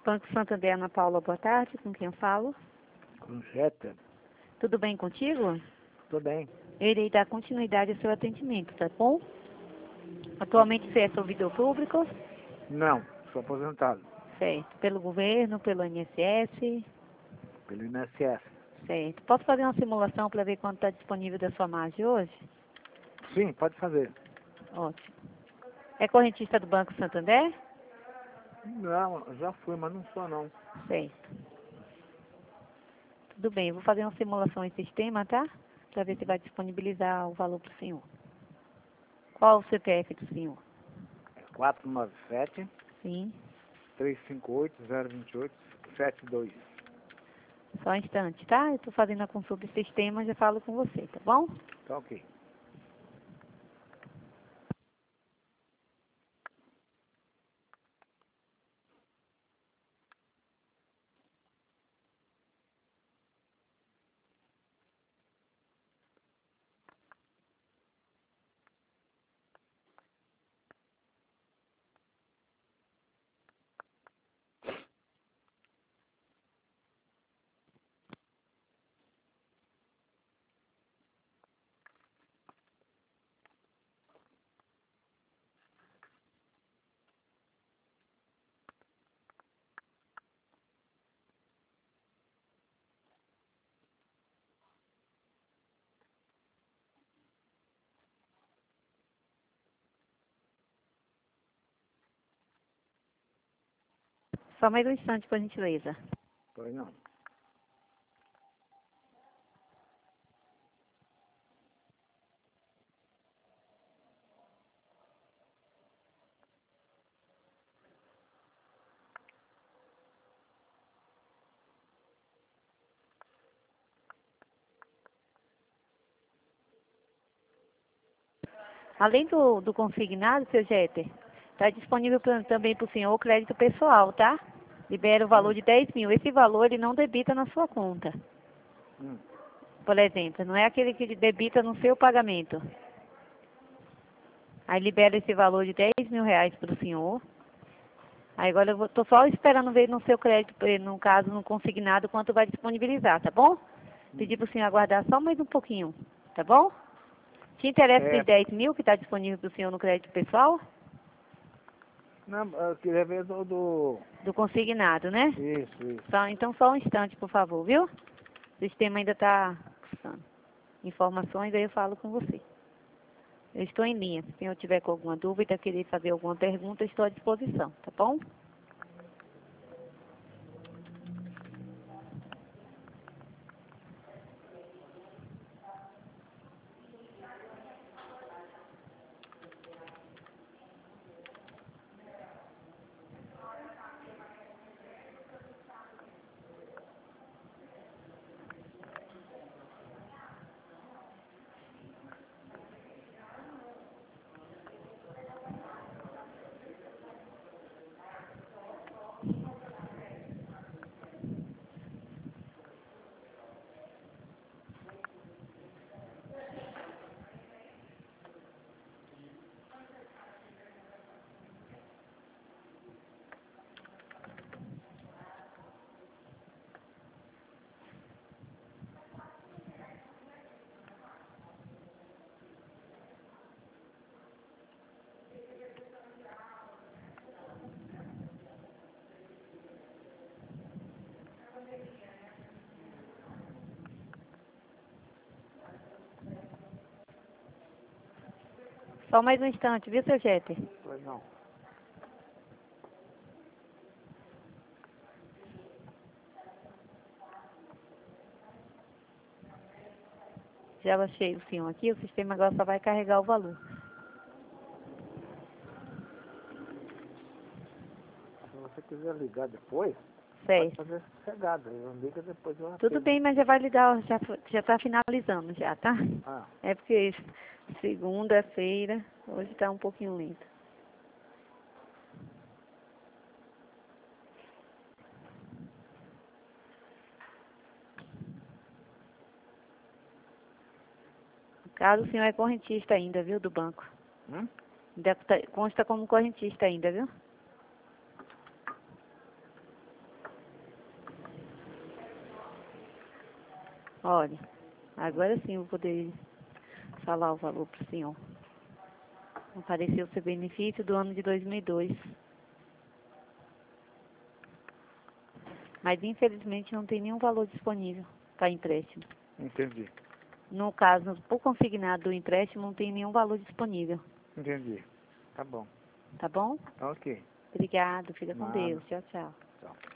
Banco Santander, Ana Paula, boa tarde. Com quem eu falo? Com Jeta. Tudo bem contigo? Tudo bem. Eu irei dar continuidade ao seu atendimento, tá bom? Atualmente você é servidor público? Não, sou aposentado. Certo. Pelo governo, pelo INSS? Pelo INSS. Certo. Posso fazer uma simulação para ver quanto está disponível da sua margem hoje? Sim, pode fazer. Ótimo. É correntista do Banco Santander? Não, já fui, mas não sou não. Certo. Tudo bem, eu vou fazer uma simulação em sistema, tá? Para ver se vai disponibilizar o valor para o senhor. Qual o CPF do senhor? É 497 Sim. 358 028 72. Só um instante, tá? Eu estou fazendo a consulta em sistema, já falo com você, tá bom? Tá ok. Só mais um instante, por gentileza. Pois não. Além do consignado, seu Jeter, está disponível também para o senhor o crédito pessoal, tá? Libera o valor de 10 mil. Esse valor ele não debita na sua conta. Hum. Por exemplo, não é aquele que debita no seu pagamento. Aí libera esse valor de 10 mil reais para o senhor. Aí agora eu estou só esperando ver no seu crédito, no caso, no consignado, quanto vai disponibilizar, tá bom? Pedir para o senhor aguardar só mais um pouquinho, tá bom? Te interessa esses 10 mil que está disponível para o senhor no crédito pessoal? Não, eu queria ver Do consignado, né? Isso. Então só um instante, por favor, viu? O sistema ainda está processando informações, aí eu falo com você. Eu estou em linha. Se o senhor tiver com alguma dúvida, querer fazer alguma pergunta, eu estou à disposição, tá bom? Só mais um instante, viu, seu Jeter? Pois não. Já baixei o senhor aqui, o sistema agora só vai carregar o valor. Se você quiser ligar depois, pode Certo. fazer sossegado. Eu ligo depois eu Tudo atendo. bem, mas já vai ligar, já está finalizando já, tá? Ah, É porque segunda-feira, hoje está um pouquinho lento. No caso, o senhor é correntista ainda, viu, do banco. Ainda consta como correntista ainda, viu? Olha, agora sim eu vou poder falar o valor para o senhor. Apareceu o seu benefício do ano de 2002. Mas infelizmente não tem nenhum valor disponível para empréstimo. Entendi. No caso, por consignado do empréstimo, não tem nenhum valor disponível. Entendi. Tá bom. Tá bom? Ok. Obrigado, fica com Nada. Deus. Tchau, tchau. Tchau.